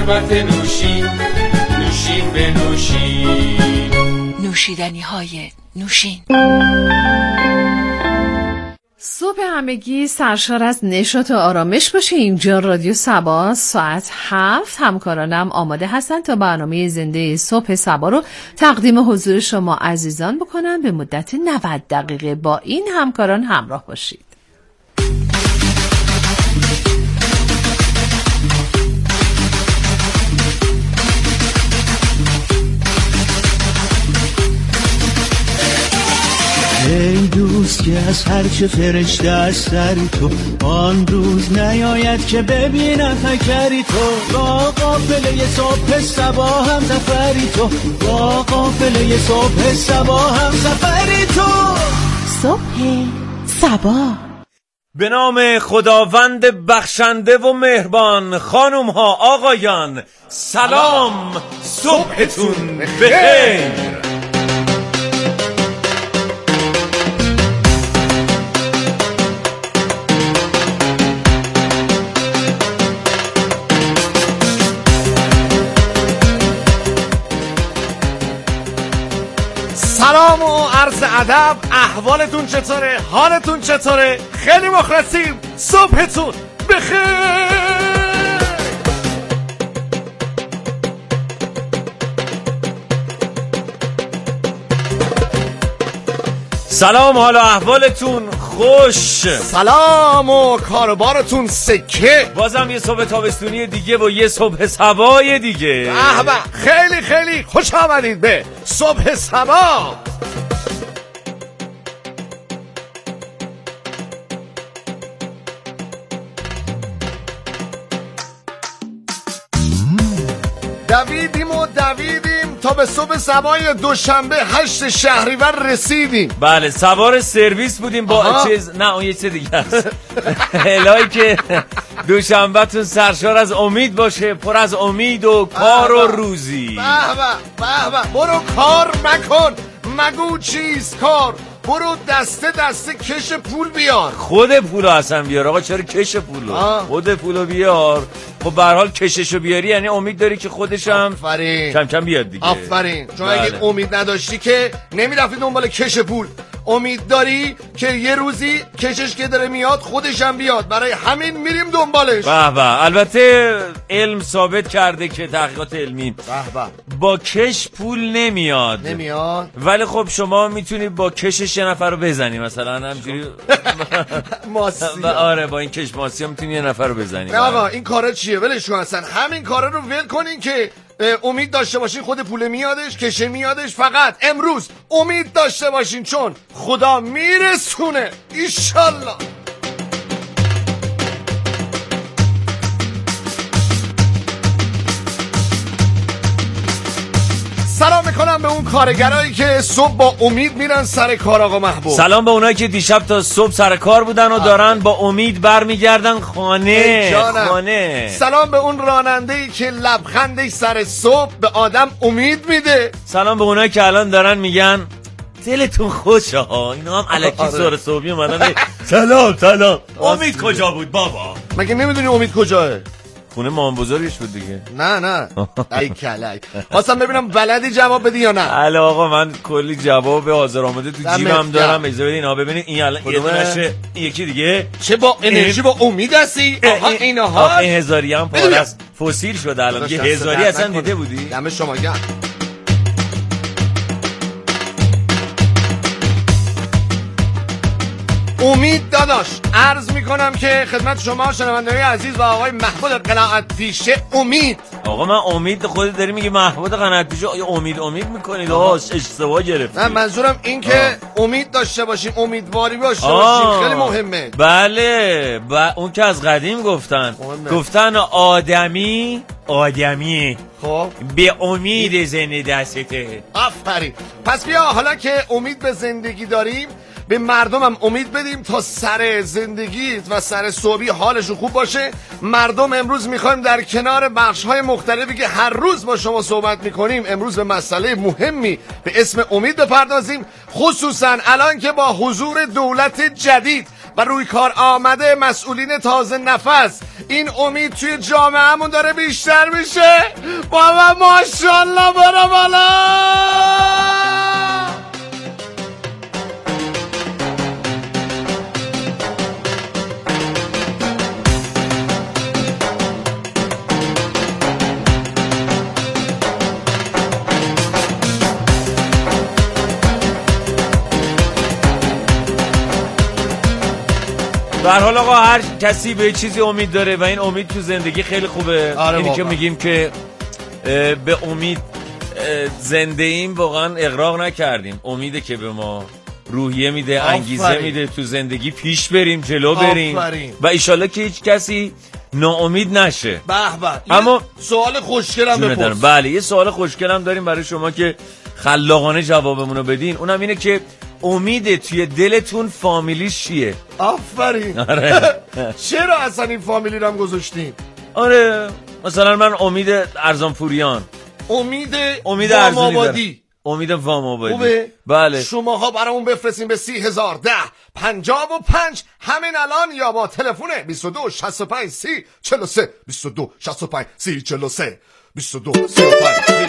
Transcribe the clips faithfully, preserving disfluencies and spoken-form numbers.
شربت نوشین، نوشین به نوشین. نوشیدنی های نوشین. صبح همگی سرشار از نشاط و آرامش باشه. اینجا رادیو صبا ساعت هفت. همکارانم آماده هستن تا برنامه زنده صبح صبا رو تقدیم حضور شما عزیزان بکنن. به مدت نود دقیقه با این همکاران همراه باشید. ای دوست که از هرچه فرشته از سری تو، آن روز نیاید که ببینم فکری تو. با قافله صبح صبا هم سفری تو، با قافله صبح صبا هم سفری تو. صبح صبا. به نام خداوند بخشنده و مهربان. خانوم ها آقایان سلام، صبحتون بخیر. سلام و عرض ادب. احوالتون چطوره؟ حالتون چطوره؟ خیلی مخلصیم. صبحتون بخیر. سلام، حال و احوالتون خوش. سلام و کاروبارتون سکه. بازم یه صبح تابستونی دیگه و یه صبح صبای دیگه. به به، خیلی خیلی خوش آمدید به صبح صبا. دویدیم و دویدیم تا به صبح صبای دوشنبه هشت شهریور رسیدیم. بله، سوار سرویس بودیم با آها. چیز نه اون یه چیز دیگه است. الهی که دوشنبهتون سرشار از امید باشه، پر از امید و کار و روزی. به به به به. برو کار مکن، مگو چیز کار. برو دسته دسته کش پول بیار. خود پولو اصلا بیار آقا، چرا کش پولو؟ آه. خود پولو بیار. خب به هر حال کششو بیاری یعنی امید داری که خودش هم آفرین کم کم بیاد دیگه. آفرین. چون بله. اگه امید نداشتی که نمیرفتی دنبال کش پول. امید داری که یه روزی کشش که داره میاد خودش هم بیاد، برای همین میریم دنبالش. به به. البته علم ثابت کرده که تحقیقات علمی به به با کش پول نمیاد نمیاد ولی خب شما میتونی با کشش یه نفر رو بزنی، مثلا همجوری ماسی. آره، با این کش ماسی میتونی یه نفر رو بزنی. نه آقا این کارا چیه؟ ولش کن اصلا. همین کارا رو ول کنین که امید داشته باشین خود پول میادش، کشه میادش. فقط امروز امید داشته باشین چون خدا میرسونه ایشالله. سلام میکنم به اون کارگرایی که صبح با امید میرن سر کار آقا محبوب. سلام به اونایی که دیشب تا صبح سر کار بودن و دارن با امید برمیگردن خانه. خانه. سلام به اون راننده‌ای که لبخندش سر صبح به آدم امید میده. سلام به اونایی که الان دارن میگن دلتون خوشه ها، اینا هم الکی سر صبحی اومدن. سلام سلام. امید کجا بود بابا؟ مگه نمیدونی امید کجاه؟ خونه مامان بزرگش بود دیگه. نه نه ای کلک. خواستم ببینم بلدی جواب بدی یا نه. علی آقا من کلی جواب حاضر آماده تو جیبم دارم. اجازه بدین اینا ببینید. این الان یه دونشه، این یکی دیگه. چه با انرژی با امید هستی آها. اینها این هزاری هم پاره است، فسیل شده الان. یه هزاری اصلا دیده بودی؟ دم شما گرم. امید داداش عرض میکنم که خدمت شما شنوندگان عزیز و آقای محمود قناعت پیشه امید. آقا من امید خودت داری میگی محمود قناعت پیشه امید امید میکنید. آقا اشتباه گرفتی. نه منظورم این که امید داشته باشیم، امیدواری داشته باشیم، خیلی مهمه. بله با اون که از قدیم گفتن مهمه. گفتن آدمی آدمی خب به امید زنده دسته. آفرین. پس بیا حالا که امید به زندگی داریم به مردم هم امید بدیم تا سر زندگی و سر صبحی حالشون خوب باشه. مردم امروز میخوایم در کنار بخش‌های مختلفی که هر روز با شما صحبت میکنیم امروز به مسئله مهمی به اسم امید بپردازیم، خصوصا الان که با حضور دولت جدید و روی کار آمده مسئولین تازه نفس این امید توی جامعهمون داره بیشتر میشه. بابا ماشاءالله برو بالا. به هر حال آقا هر کسی به چیزی امید داره و این امید تو زندگی خیلی خوبه. آره اینی واقعا. که میگیم که به امید زنده ایم واقعا اغراق نکردیم. امیده که به ما روحیه میده، آفرین. انگیزه میده تو زندگی پیش بریم، جلو بریم آفرین. و ایشالله که هیچ کسی ناامید نشه. به به. اما سوال خوشگلم بپرس. بله یه سوال خوشگلم داریم برای شما که خلاقانه جوابمون رو بدین. اونم اینه که امید توی دلتون فامیلیش چیه؟ آفرین. آره. چرا اصلا این فامیلی رو هم گذاشتین؟ آره مثلا من امید ارزانپوریان، امید امید وام‌آبادی، امید وام‌آبادی. خوبه؟ بله. شماها برامون بفرستین به سی هزار ده پنجاه و پنج همین الان یا با تلفن بیست و دو شصت و پنج سی چهل و سه بیست و دو شصت و پنج سی چهل و سه بیست و دو سی و پنج.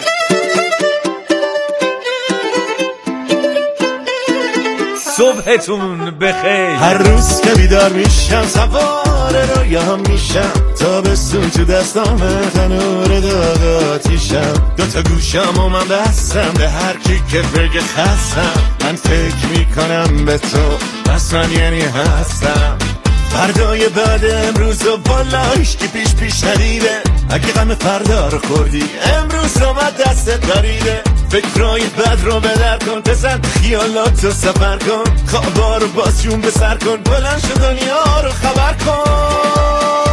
صبحتون بخیر. هر روز که بیدار میشم سوار رویام میشم، تابستون تو دستامه تنور داغ آتیشم، دوتا گوشم و من بستم به هر کی که بگه خستم، من فکر میکنم به تو بس من یعنی هستم. فردای بعد امروز و بالایش که پیش پیش ندیده، اگه غم فردا رو خوردی امروز رو من دستت داریده، فکرای بد رو بدر کن، بزن خیالات رو سفر کن، خوابا رو بازشون به سر کن، بلند شو دنیا رو خبر کن.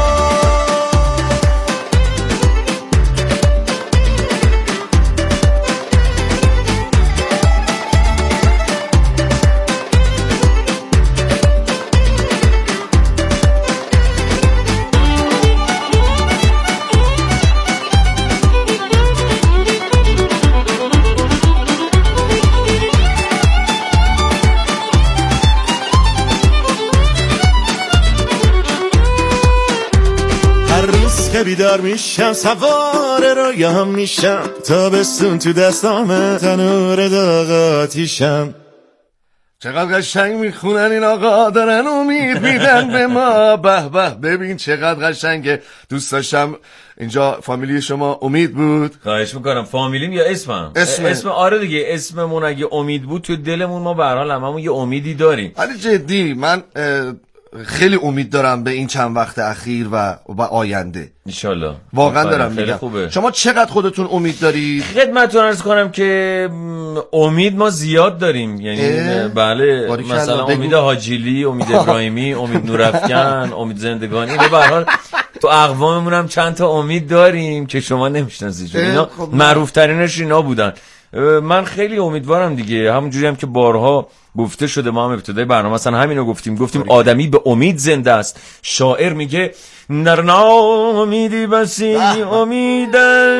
که بیدار میشم سوار رویام میشم، تابستون تو دستامه تنور داغ آتیشم. چقدر قشنگ میخونن این آقا، دارن امید میدن به ما. به به ببین چقدر قشنگه. دوست داشتم اینجا فامیلی شما امید بود. خواهش میکنم. فامیلیم یا اسمم؟ اسم. اسم آره دیگه اسممون اگه امید بود تو دلمون ما به هر حال هممون یه امیدی داریم. ولی جدی من خیلی امید دارم به این چند وقت اخیر و و آینده. انشالله. واقعا دارم خیلی میگم. خوبه. شما چقدر خودتون امید دارید؟ خدمتتون عرض کنم که امید ما زیاد داریم، یعنی بله مثلا امید حاجیلی، امید ابراهیمی، امید نورافکن، امید زندگانی، به هر حال تو اقواممون هم چند تا امید داریم که شما نمیشناسید. اینا معروف ترینش اینا بودن. من خیلی امیدوارم دیگه، همونجوری هم که بارها گفته شده، ما هم ابتدای برنامه مثلا همینو گفتیم گفتیم آدمی به امید زنده است. شاعر میگه در ناامیدی بسی امید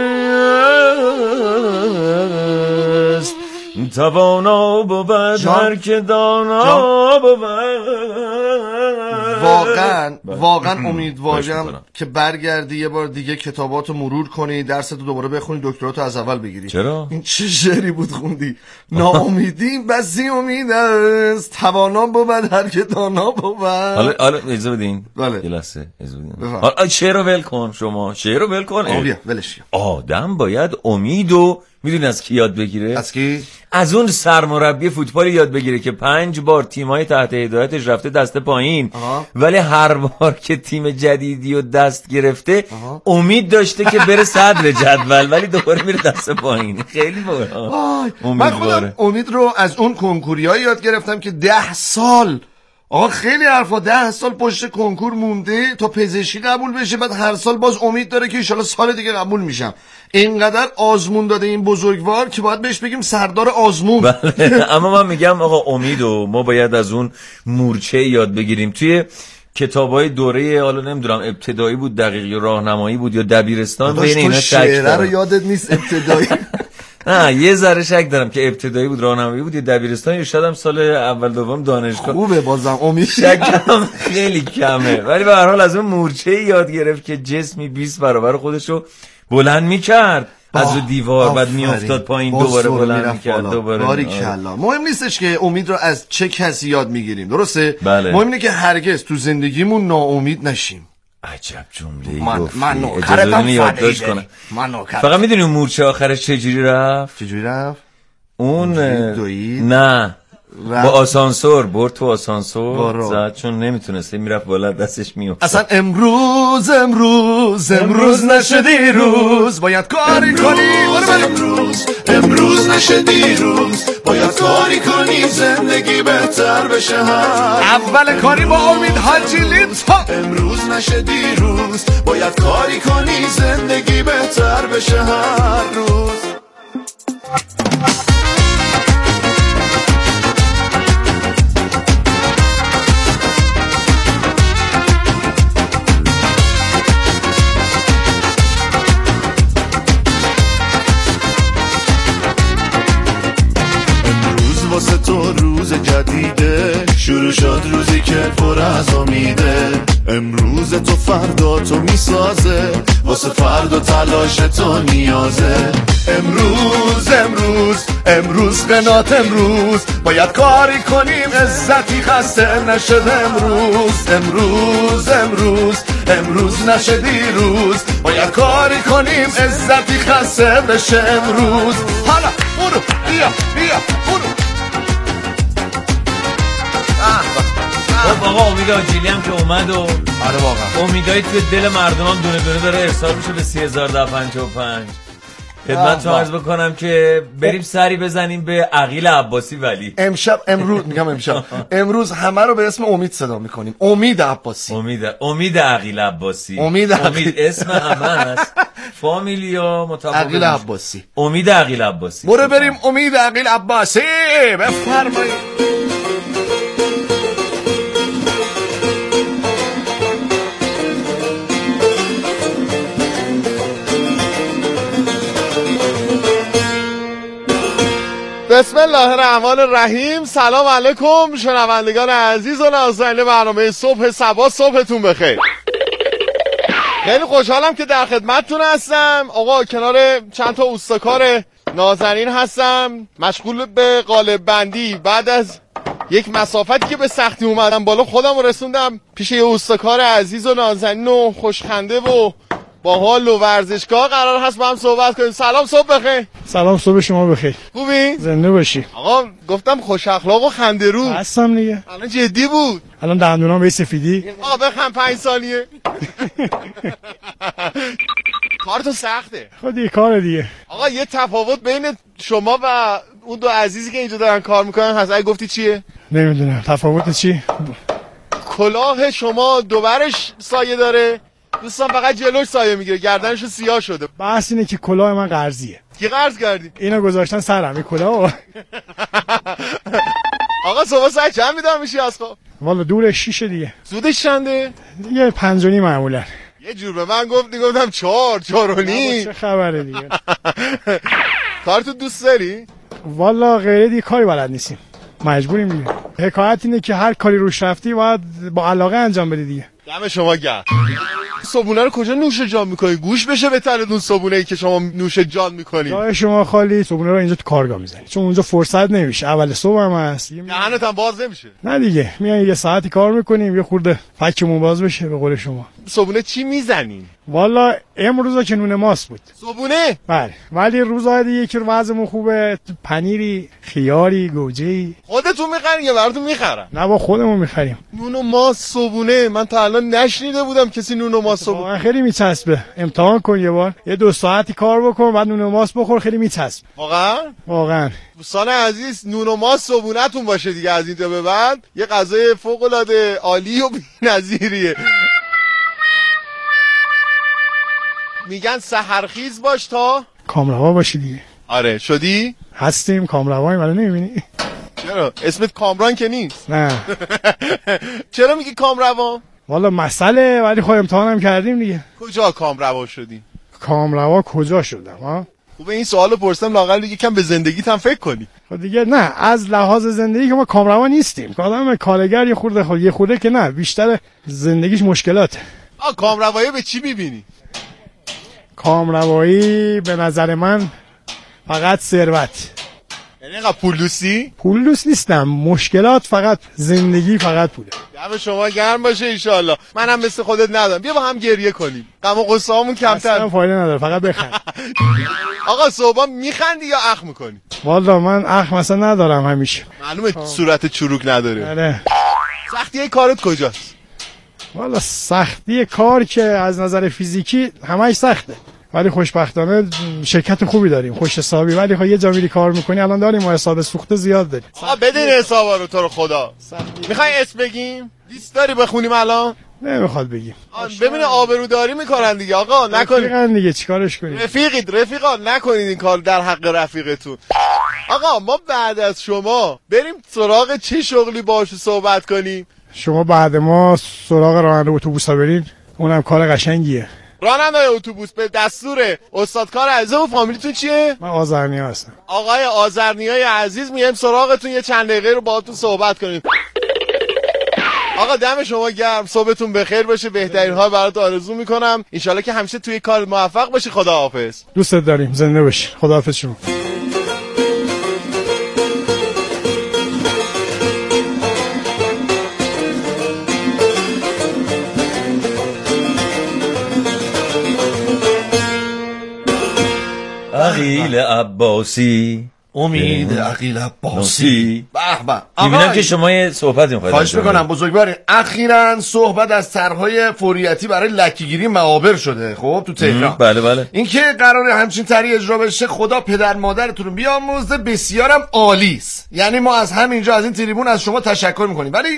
است، توانا بود هر که دانا بود. واقعا واقعا امیدوارم که برگردی یه بار دیگه کتاباتو مرور کنی، درستو دوباره بخونی، دکتراتو از اول بگیری. چرا؟ این چه شعری بود خوندی؟ ناامیدی بسی امید است، توانا بود هر که دانا بود. حالا حالا اجازه بدین. بله. یه لحظه اجازه بدین. حالا شعر رو ول کن شما. شعر رو ول کن. آبیا ولش. آدم باید امیدو میدونی از کی یاد بگیره؟ از کی؟ از اون سرمربی فوتبال یاد بگیره که پنج بار تیم‌های تحت هدایتش رفته دست پایین، آها. ولی هر بار که تیم جدیدی رو دست گرفته آها. امید داشته که بره صدر جدول، ولی دوباره میره دست پایین. خیلی باحال. من خودم امید رو از اون کنکوری‌ها یاد گرفتم که ده سال آقا خیلی حرفا ده سال پشت کنکور مونده تا پزشکی قبول بشه، بعد هر سال باز امید داره که انشالله سال دیگه قبول میشم. اینقدر آزمون داده این بزرگوار که باید بهش بگیم سردار آزمون. بله. اما من میگم آقا امیدو ما باید از اون مورچه یاد بگیریم. توی کتابای دوره حالا نمیدونم ابتدایی بود دقیق یا راهنمایی بود یا دبیرستان، بین اینا شک شعر رو یادت نیست ابتدایی؟ نه یه ذره شک دارم که ابتدایی بود، راهنمایی بود، یه دبیرستان، یا شاید هم سال اول دوم دانشگاه. خوبه بازم امید. شکم خیلی کمه، ولی به هر حال از اون مورچه یاد گرفت که جسمی بیست برابر خودشو بلند میکرد از رو دیوار، بعد میافتاد پایین، دوباره بلند میکرد، دوباره. باریکلا. مهم نیستش که امید رو از چه کسی یاد میگیریم، درسته؟ بله. مهم اینه که هرگز تو زندگیمون ناامید نشیم. عجب جمله من گفتی. من نوکرتم یادداشت کنم. من نوکرتم. فقط میدونی اون مورچه آخرش چجوری رفت؟ چجوری رفت؟ اون دوید؟ نه رفت. با آسانسور برد تو آسانسور بارو. زد، چون نمیتونسته میرفت بالا، دستش میافتاد. اصلا امروز امروز امروز نشه دیروز باید کاری کنی. امروز امروز نشه دیروز باید کاری کنی زندگی بهتر بشه. اول کاری با امید حاجی تا امروز نشه دیروز باید کاری کنی زندگی بهتر بشه هر روز. واسه تو روز جدیده، شروع شد روزی که پر از امیده. امروز تو فردا تو میسازه، واسه فردا تلاش تو نیازه. امروز امروز امروز قنات امروز باید کاری کنیم عزتی خسته نشد. امروز امروز امروز امروز نشه دیروز باید کاری کنیم عزتی خسته بشه. امروز حالا برو بیا بیا برو. خب آقا امید آجیلی هم که اومد و آره واقعا امیدایی توی دل مردم هم دونه دونه داره ارسال میشه به سی هزار و پنجاه و پنج. خدمت رو عرض بکنم که بریم سری بزنیم به عقیل عباسی. ولی امشب امروز میگم امشب امروز همه رو به اسم امید صدا میکنیم. امید عباسی. امید امید عقیل عباسی. امید امید اسم همه است، فامیلیا متفاوت. عقیل عباسی. امید عقیل عباسی. برو بریم امید عقیل عباسی. بفرمایید. بسم الله الرحمن الرحیم. سلام علیکم شنوندگان عزیز و نازنین برنامه صبح صبا، صبحتون بخیر. خیلی خوشحالم که در خدمتتون هستم. آقا کنار چند تا اوستاکار نازنین هستم، مشغول به قالب بندی. بعد از یک مسافتی که به سختی اومدم بالا، خودم رو رسوندم پیش یه اوستاکار عزیز و نازنین و خوشخنده و با حال و ورزشگاه. قرار هست با هم صحبت کنیم. سلام، صبح بخیر. سلام، صبح شما بخیر. خوبی؟ زنده باشی. آقا گفتم خوش اخلاق و خنده رو هستم دیگه. الان جدی بود. الان دندونام به سفیدی. آقا بخند پنج ثانیه. کار تو سخته. خودی کار دیگه. آقا یه تفاوت بین شما و اون دو عزیزی که اینجا دارن کار میکنن هست، اگه گفتی چیه؟ نمیدونم تفاوت چی. کلاه شما دوبرش سایه داره، دوستان فقط جلوش سایه میگیره، گردنشو سیاه شده. بحث اینه که کلاه من قرضیه. کی قرض کردی؟ اینو گذاشتن سرم این کلاه. آقا صبح ساعت چند بیدار میشی از خواب؟ والا دور شیشه دیگه. زودش چنده؟ دیگه پنج و نیم معمولا. یه جور به من گفتی، گفتم چهار چهار و نیم. چه خبره دیگه. کارتو دوست داری؟ والا غیره دیگه کاری بلد نیستیم، مجبوریم دیگه. حکایت اینه که هر کاری روش رفتی باید با علاقه انجام بدی دیگه. دم شما گرم. صبونه رو کجا نوش جان میکنی؟ گوش بشه به تنتون صبونه ای که شما نوش جان میکنی. جای شما خالی، صبونه رو اینجا تو کارگاه میزنی، چون اونجا فرصت نمیشه. اول صبح هم هست، دهنت هم باز نمیشه. نه دیگه، میای یه ساعتی کار میکنیم، یه خورده فکمون باز بشه به قول شما. صبونه چی میزنین؟ والا امروزا که نون ماست بود. صبونه؟ بله، ولی روزهای دیگه که وضعمون خوبه، پنیری، خیاری، گوجه‌ای. خودتون میخرین یا براتون میخرن؟ نه با خودمون میخریم. نون و ماست صبونه، من تا الان نشنیده بودم کسی نون و ماست صبونه. خیلی میچسبه. امتحان کن یه بار، یه دو ساعتی کار بکن، بعد نون و ماست بخور، خیلی میچسبه. واقعا؟ واقعا. دوستان عزیز، نون و ماست صبونه‌تون باشه دیگه از اینجا به بعد. یه غذای فوق العاده عالی و بی‌نظیریه. میگن سحرخیز باش تا کامروا باشی دیگه. آره شدی؟ هستیم کامرواییم، ولی نمیبینی. چرا؟ اسمت کامران که نیست. نه. چرا میگی کامروا؟ والا مسئله، ولی خب امتحانم کردیم دیگه. کجا کامروا شدی؟ کامروا کجا شدم ها؟ خوبه این سوالو پرسیدم لااقل یکم به زندگیت هم فکر کنی. خب دیگه نه از لحاظ زندگی که ما کامروا نیستیم. آدم کارگر یه خورده خود یه خورده که نه بیشتر زندگیش مشکلاته. آ کامروایی به چی می‌بینی؟ کامروایی به نظر من فقط ثروت. یعنی اینقدر پولوسی؟ پولوس نیستم، مشکلات فقط، زندگی فقط پوله. دم شما گرم باشه ان شاء الله. منم مثل خودت ندارم. بیا با هم گریه کنیم. غم و غصه‌مون کمتر. اصلا فایده نداره، فقط بخند. آقا صبح میخندی یا اخ میکنی؟ والا من اخ مثلا ندارم همیشه. معلومه صورت چروک نداره. آره. سختی کارت کجاست؟ والا سختی کار که از نظر فیزیکی همش سخته، ولی خوشبختانه شرکت خوبی داریم، خوش حسابی. ولی خب یه جا میری کار میکنی، الان داریم ما حساب سوخته زیاد داریم. آقا بدین حسابا رو تو رو خدا. میخوای اسم بگیم؟ لیست داری بخونیم الان؟ نمیخواد بگیم. ببین آبروداری میکنن دیگه آقا، نکنید. رفیقن دیگه چیکارش کنیم؟ رفیقید رفیقا، نکنید این کار در حق رفیقتون. آقا ما بعد از شما بریم سراغ چه شغلی باهاش صحبت کنیم؟ شما بعد ما سراغ راننده اتوبوسا برین، اونم کار قشنگیه. راننده اتوبوس به دستور استادکار عزیز. و فامیلیتون چیه؟ من آذرنیا هستم. آقای آذرنیای عزیز، میایم سراغتون یه چند دقیقه رو باهاتون صحبت کنیم. آقا دم شما گرم، صبحتون بخیر باشه، بهترین ها برات آرزو میکنم. ان شاءالله که همیشه توی کار موفق باشی. خداحافظ. دوستت داریم، زنده باشی. خداحافظ شما. عقیل عباسی، امید عقیل عباسی. به به. میبینم که شما یه صحبتی می‌خواید. خواهش میکنم بزرگوار. اخیراً صحبت از طرح‌های فوریتی برای لکه‌گیری معابر شده خب تو تهران. بله بله. اینکه قراره همچین طرحی اجرا بشه، خدا پدر مادرتون رو بیامرزه، بسیارم عالی است. یعنی ما از همینجا از این تریبون از شما تشکر میکنیم. ولی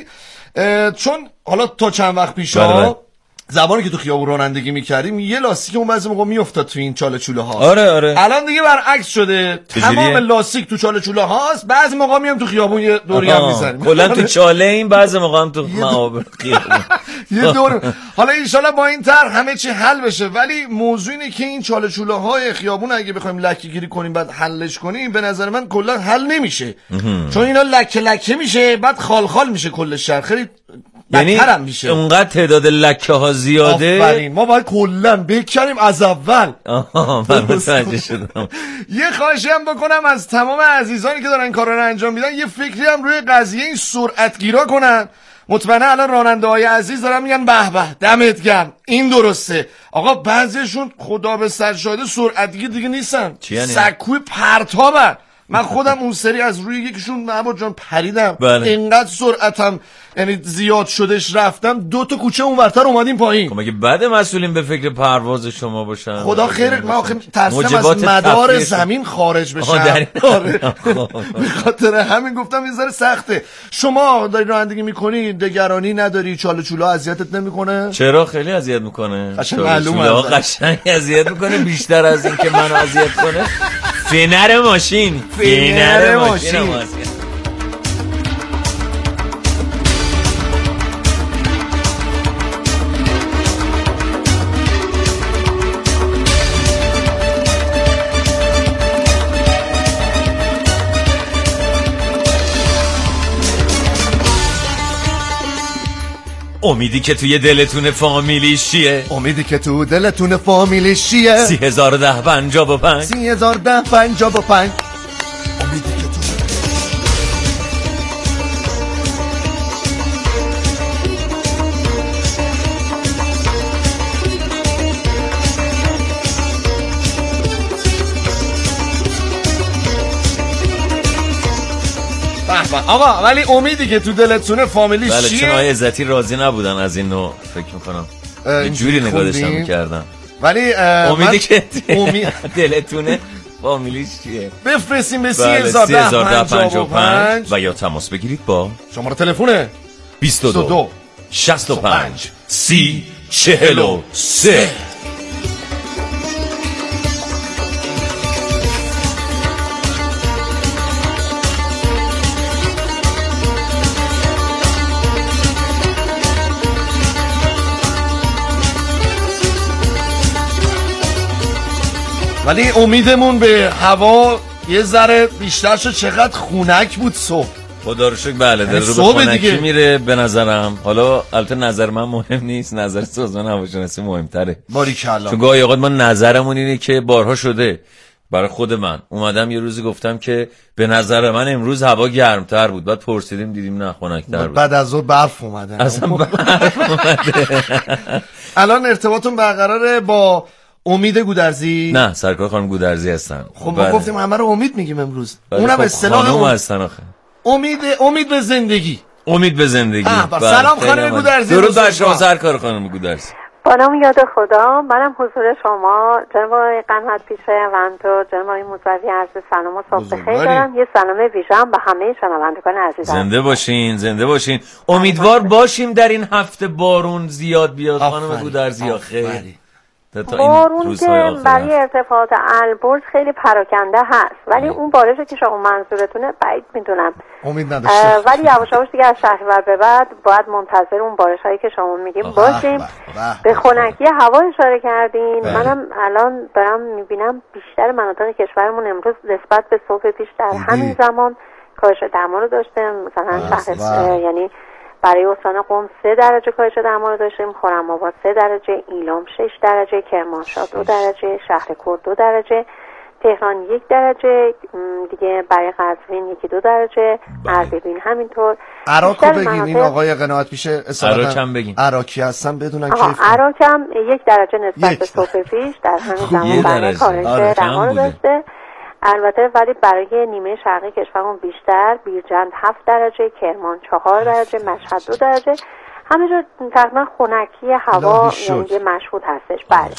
چون حالا تا چند وقت پیشا زمانی که تو خیابون رانندگی میکردیم یه لاستیک اون بعضی موقع میافتاد تو این چاله چوله ها. آره آره. الان دیگه برعکس شده، تمام لاستیک تو چاله چوله هاست. بعضی موقع میام تو خیابون یه دوری هم میزنیم. کلا تو چاله این، بعضی موقع هم تو معابر خیابون یه دور. حالا ان شاءالله با این طرح همه چی حل بشه. ولی موضوع اینه که این چاله چوله های خیابون اگه بخوایم لکه گیری کنیم بعد حلش کنیم، به نظر من کلا حل نمیشه. چون اینا لکه لکه میشه، بعد خال خال میشه کل شهر. خیلی یعنی اونقدر تعداد لکه ها زیاده. آفرین. ما باید کلا بکنیم از اول. آها من متوجه شدم. یه خواهشی هم بکنم از تمام عزیزانی که دارن این کارا رو انجام میدن، یه فکری هم روی قضیه این سرعتگیرا کنن. مطمئنا الان راننده های عزیز دارن میگن به به دمت گرم، این درسته. آقا بعضیشون خدا به سر شاهده سرعتگیر دیگه نیستن، سکوی پرتابن. من خودم اون سری از روی یکیشون محمد جان پریدم. بله. اینقدر سرعتم یعنی زیاد شدش، رفتم دو تا کوچه اونورتر اومدیم پایین. خب مگه بعد مسئولین به فکر پرواز شما باشن؟ خدا خیر. من آخه ترسیدم از مدار زمین خارج بشم. به خاطر همین گفتم یه ذره سخته. شما داری رانندگی میکنی، دگرانی نداری، چاله چوله اذیتت نمیکنه؟ چرا خیلی اذیت میکنه. قشنگ معلومه قشنگ اذیت میکنه، بیشتر از این که منو اذیت کنه. فنر ماشین فنر ماشین. امیدی که توی دلتون فامیلیش چیه؟ امیدی که تو دلتون فامیلیش چیه؟ سی هزار ده پنجاب و پنج سی هزار ده پنجاب و پنج. امیدی که تو آقا ولی امیدی که تو دلتونه فامیلیش بله چیه؟ چون آقای عزتی راضی نبودن از این نوع، فکر میکنم یه جوری نگاه داشتم میکردن. ولی امیدی که امید... دلتونه فامیلیش چیه؟ بفرستیم به سی بله هزار ده پنجاه و پنج و یا تماس بگیرید با شماره تلفن بیست و دو شصت و پنج سی چهل و سه. ولی امیدمون به هوا یه ذره بیشتر شد. چقدر خونک بود صبح. خدا رو شکر. بله در رو به خونکی میره به نظرم. حالا البته نظر من مهم نیست، نظر سازمان هواشناسی مهمتره. باریکلا. چون گاهی اوقات ما نظرمون اینه که بارها شده برای خود من اومدم یه روزی گفتم که به نظر من امروز هوا گرمتر بود، بعد پرسیدیم دیدیم نه خنک‌تر بود. بعد از ظهر برف اومده. اصلا برف اومده. الان ارتباطتون برقراره با امید گودرزی؟ نه، سرکار خانم گودرزی هستن. خب ما گفتیم همه رو امید میگیم امروز. اونم خب اصطلاح خانم هستن آخه. امید امید به زندگی. امید به زندگی. سلام خانم گودرزی. درود بر شما سرکار خانم گودرزی. با نام یاد خدا، منم حضور شما جناب قنات پیشه وانتو جناب موسوی عرض سلام و صبح بخیر دارم. یه سلام ویژه‌ام به همه شنوندگان عزیزم. زنده باشین، زنده باشین. امیدوار باشیم در این هفته بارون زیاد بیاد خانم گودرزی. آخه بارون که برای ارتفاعات البرز خیلی پراکنده هست، ولی اون بارشی که شما منظورتونه بعید میدونم. امید نداشته. ولی یواش یواش دیگه از شهریور به بعد باید منتظر اون بارشایی که شما میگیم باشیم. بح بح به خنکی هوا اشاره کردین. بح. منم الان دارم میبینم بیشتر مناطق کشورمون امروز نسبت به صبح پیش در همین زمان کاهش دما رو داشته. مثلا شهر یعنی برای استان قم سه درجه کاهش دما رو داشتیم، خرم‌آباد سه درجه، ایلام شش درجه، کرمانشاه دو درجه، شهرکرد دو درجه، تهران یک درجه، دیگه برای قزوین یکی دو درجه، اردبیل همینطور. عراق رو بگین. این آقای قناعت پیشه عراق هم بگین. عراقی هستن بدونن کیف. عراق هم یک درجه نسبت به صبح پیش در همین زمان برای کاهش دما رو داشته. البته ولی برای نیمه شرقی کشورمون بیشتر، بیرجند هفت درجه، کرمان چهار درجه، مشهد دو درجه، همه جا تقریبا خنکی هوا یعنی مشهود هستش. بله.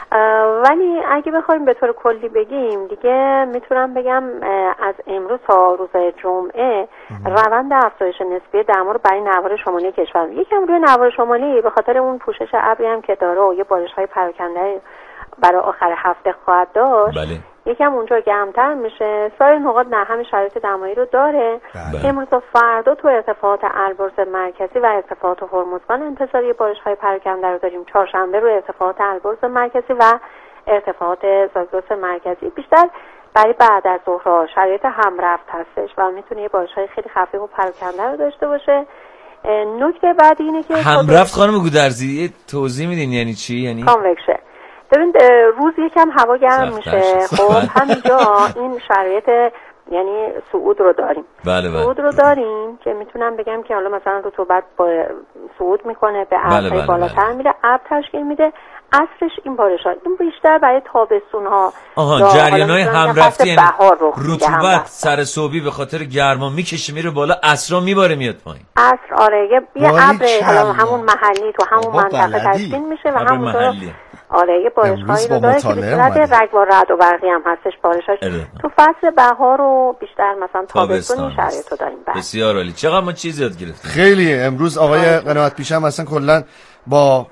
ولی اگه بخوایم به طور کلی بگیم دیگه میتونم بگم از امروز تا روز جمعه روند افزایش نسبی دما رو برای نوار شمالی کشور، یکم روی نوار شمالی به خاطر اون پوشش ابری هم که داره و یه بارش‌های پراکنده برای آخر هفته خواهد داشت. بله. یکم اونجا گرمتر میشه. سایر نقاط نه همین شرایط دمایی رو داره. بله. امروز و فردا تو ارتفاعات البرز مرکزی و ارتفاعات هرمزگان انتظاری بارش‌های پراکنده رو داریم. چهارشنبه رو ارتفاعات البرز مرکزی و ارتفاعات زاگرس مرکزی بیشتر برای بعد از ظهر شرایط همرفت هستش و میتونه یه بارش‌های خیلی خفیف و پراکنده رو داشته باشه. نکته بعدی اینه که همرفت خانم گودرزی توضیح میدین یعنی چی؟ یعنی کانوکشن. ببین روز یکم هوا گرم میشه. خب همینجا این شرایط یعنی صعود رو داریم. بله بله. صعود رو داریم که میتونم بگم که حالا مثلا رطوبت با صعود میکنه به ابرهای بله بله بالاتر بله. میره، ابر تشکیل میده. اصلش این بارش‌ها این بیشتر برای تابستون ها. آها جریان‌های همرفتی یعنی رطوبت سر صبحی به خاطر گرما میکشه میره بالا، عصرا میباره میاد پایین. عصر آره یه ابر حالا همون محلی تو همون منطقه تشکیل میشه و همونطور آره یه بارش‌هایی رو داره که به صورت رگ و رعد و برقی هم هستش بارش‌هاش. تو فصل بهار و بیشتر مثلا تابستون این شرایط رو داریم. بسیار عالی. چقدر ما چیز یاد گرفتیم. خیلی امروز آقای قناعت پیشه هم اصلا کلا با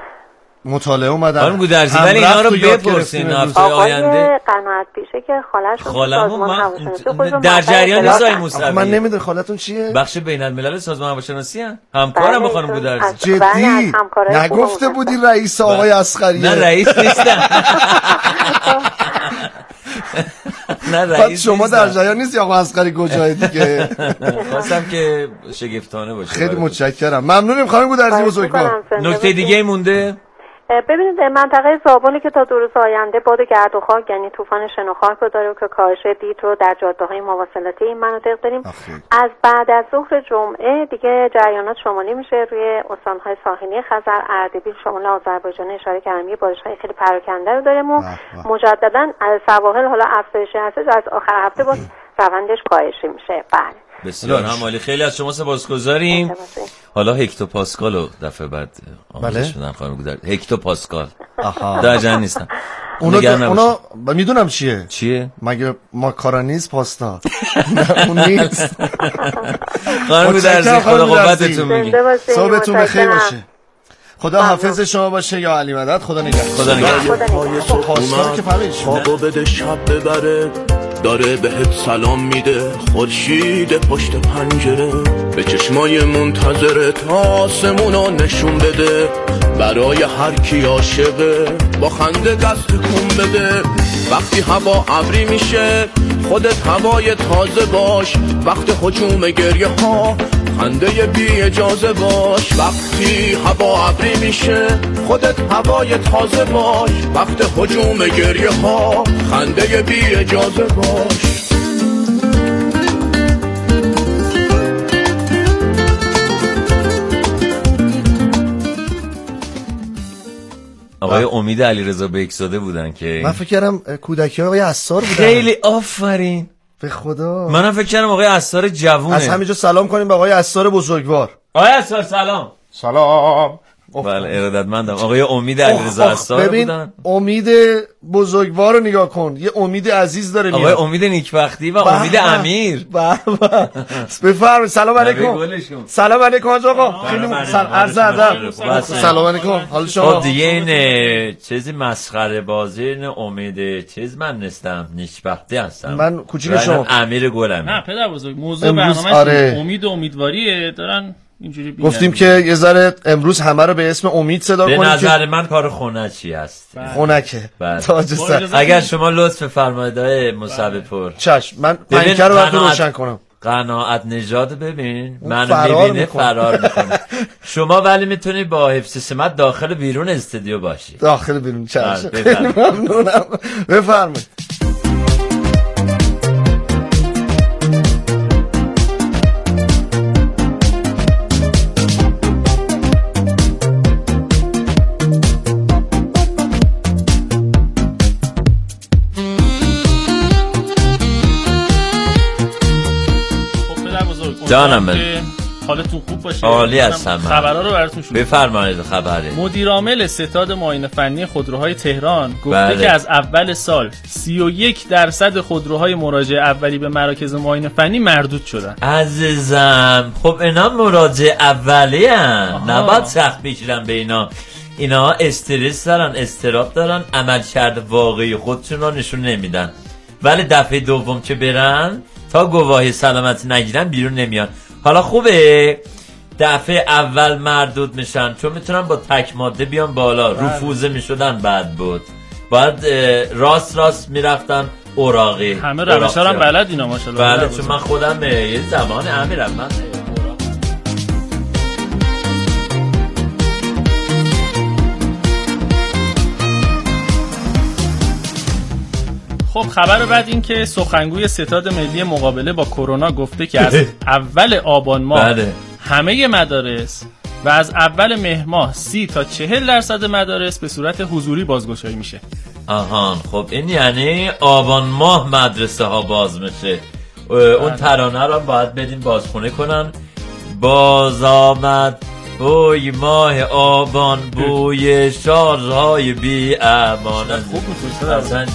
مطالعه اومدن. خانم گودرزی ولی اینا رو بپرسین هفته آینده. آقای قناعت پیشه که خاله‌شون خالمون من در جریان نیست آقای موسوی. من نمیدونم خالتون چیه؟ بخش بین‌الملل سازمان هواشناسی ان. همکارم با خانم گودرزی. جدی؟ نگفته بودی رئیس آقای اصغری؟ نه رئیس نیستم. نه رئیس شما در جریان نیستی آقا اصغری کجای دیگه؟ خواستم که شگفتانه باشه. خیلی متشکرم. ممنونیم خانم گودرزی بزرگوار. نکته دیگه مونده؟ ببینید منطقه زابلی که تا دو روز آینده باد گرد و خاک یعنی طوفان شن و خاک رو داره که کاهش دید رو در جاده‌های مواصلاتی این مناطق داریم. آخی. از بعد از ظهر جمعه دیگه جریانات شمالی میشه روی استان‌های ساحلی خزر، اردبیل، شمال آذربایجان اشاره کردم. یه بارش‌های خیلی پراکنده رو داریم و مجددا از سواحل حالا افزایشی هستش، از آخر هفته با روندش کاهشی میشه. بله. بسیار همالی. خیلی از شما سپاسگزاریم. حالا هکتو پاسکال رو دفعه بعد آموزش بدم خانم گودرزی. هکتو پاسکال. آها. در جریان نیستم. اونا اونا میدونم چیه؟ چیه؟ مگه ماکارونیز پاستا؟ اون نیست. خانم گودرزی خدا قوتتون میگه. صبحتون بخیر باشه. خدا حافظ شما باشه یا علی مدد. خدا نگهدار. خدا نگهدار. پاسکال که فهمیدش. بابا بده شب ببره داره بهت سلام میده خورشید پشت پنجره، به چشمای منتظرت آسمونو نشون بده، برای هر کی عاشقه با خنده دست کن بده. وقتی هوا ابری میشه خودت هوای تازه باش، وقت هجوم گریه ها خنده بی اجازه باش. وقتی هوا ابری میشه خودت هوای تازه باش، وقت هجوم گریه ها خنده بی اجازه باش. آقای امید علیرضا بیکزاده بودن که من فکر کردم کودکی آقای عصار بودن. خیلی آفرین به خدا. منم فکر کردم آقای عصار جوونه. از همینجا سلام کنیم به آقای عصار بزرگوار. آقای عصار سلام. سلام. بله ارادتمندم. آقای امید علیرضا عصار ببین بودن. امید بزرگوار رو نگاه کن، یه امید عزیز داره میاد. آقای امید نیکبختی و امید امیر. بفرمایید. سلام علیکم. سلام علیکم آقا. خیلی عرض ادب. سلام علیکم. حال شما؟ خب دیگه این چیزی مسخره بازی این امید چیز من نیستم، نیکبختی هستم. من کوچیک شما. امیر گلم. نه پدر بزرگ موضوع برنامه امید و امیدواریه دارن اینجوری بینن. گفتیم که یه ذره امروز همه رو به اسم امید صدا کنیم. به نظر من کار خونچی است. خونکه. تاج سر. اگر شما لطف فرمایید آقای مصعب پور. چشم من پنکه رو براتون روشن کنم. قناعت نژاد ببین منو میبینه فرار میکنه. شما ولی میتونی با حفظ سمت داخل بیرون استودیو باشی. داخل بیرون چشم. ممنونم. بفرمایید. جانم من حالتون خوب باشه. عالی هستم. خبرها رو براتون شروع بفرمایید. خبره مدیر عامل ستاد معاینه فنی خودروهای تهران گفته بله. که از اول سال سی و یک درصد خودروهای مراجعه اولی به مراکز معاینه فنی مردود شدن. عزیزم خب اینا مراجعه اولی هستن، نباید سخت بگیرن به اینا. اینا استرس دارن، استراب دارن، عملکرد واقعی خودشون رو نشون نمیدن، ولی دفعه دوم که برن تا گواهی سلامتی نگیرن بیرون نمیان. حالا خوبه دفعه اول مردود میشن چون میتونن با تک ماده بیان بالا. رفوزه میشدن بعد بود، باید راست راست میرفتن اوراقی. همه روشا هم بلد اینا ماشاءالله. بله چون من خودم یه زمان امیرم من. خب خبر بعد این که سخنگوی ستاد ملی مقابله با کرونا گفته که از اول آبان ماه بله. همه مدارس و از اول مهر ماه سی تا چهل درصد مدارس به صورت حضوری بازگشایی میشه. آهان خب این یعنی آبان ماه مدرسه ها باز میشه. اون ترانه رو باید بدیم بازخونه کنن. باز آمد بوی ماه آبان، بوی شارهای بی امان. خوب میتونید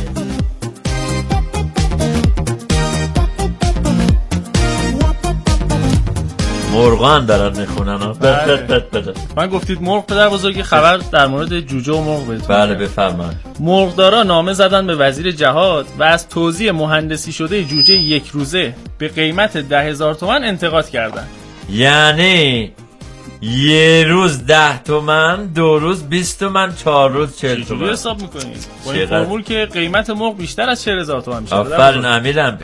مرغان دارن میخونن. من گفتید مرغ پدر بزرگی خبر در مورد جوجه و مرغ بهتون. بله بفرمایید. مرغدارا نامه زدن به وزیر جهاد و از توزیع مهندسی شده جوجه یک روزه به قیمت ده هزار تومان انتقاد کردن. یعنی یه روز ده تومن، دو روز بیست تومن، چهار روز چهل تومن. چجوری حساب میکنید؟ با این فرمول که قیمت مرغ بیشتر از چهل هزار تومان میشه. آفرین امیرم.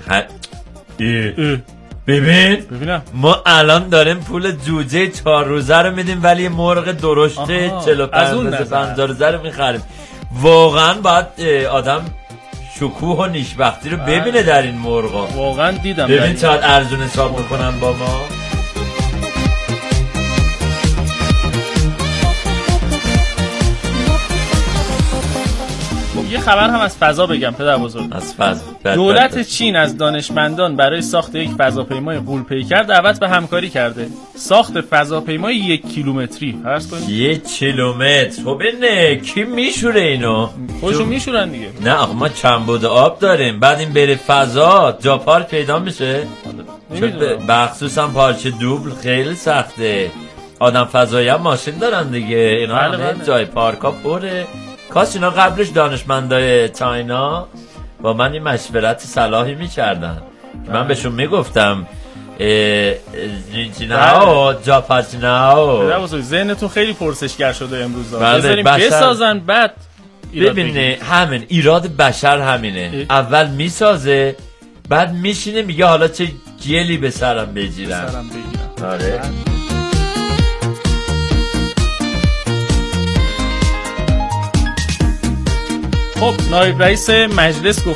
ببین ببینم ما الان داریم پول جوجه چهار روزه رو میدیم ولی مرغ درشته چهل و پنج روزه رو میخریم. واقعا باید آدم شکوه و نیشبختی رو ببینه در این مرغا. واقعا دیدم. ببین چقدر ارزون حساب میکنن با ما. یه خبر هم از فضا بگم پدر بزرگ. از فضا. دولت چین از دانشمندان برای ساخت یک فضاپیمای غول‌پیکر دعوت به همکاری کرده. ساخت فضاپیمای یک کیلومتری فرض کنید. یک کیلومتر. خب این کی میشوره اینو؟ خودشون میشورن دیگه. نه آخه ما چنبود آب داریم، بعد این بره فضا جا پارک پیدا میشه. چون بخصوص هم پارچه دوبل خیلی سخته. آدم فضایی هم ماشین دارن دیگه، اینا همه جای پارکا پره. کاش اینا قبلش دانشمندای چاینا با من این مشورت صلاحی میکردن که من بهشون میگفتم جینجیناو جاپاجیناو. ذهنتون خیلی پرسشگر شده امروز. بذاریم بسازن بعد ببینه همین ایراد بشر همینه. اه. اول میسازه بعد میشینه میگه حالا چه گلی به سرم بگیرم. سرم بگیرم. آره. خب نایب رئیس مجلس گفت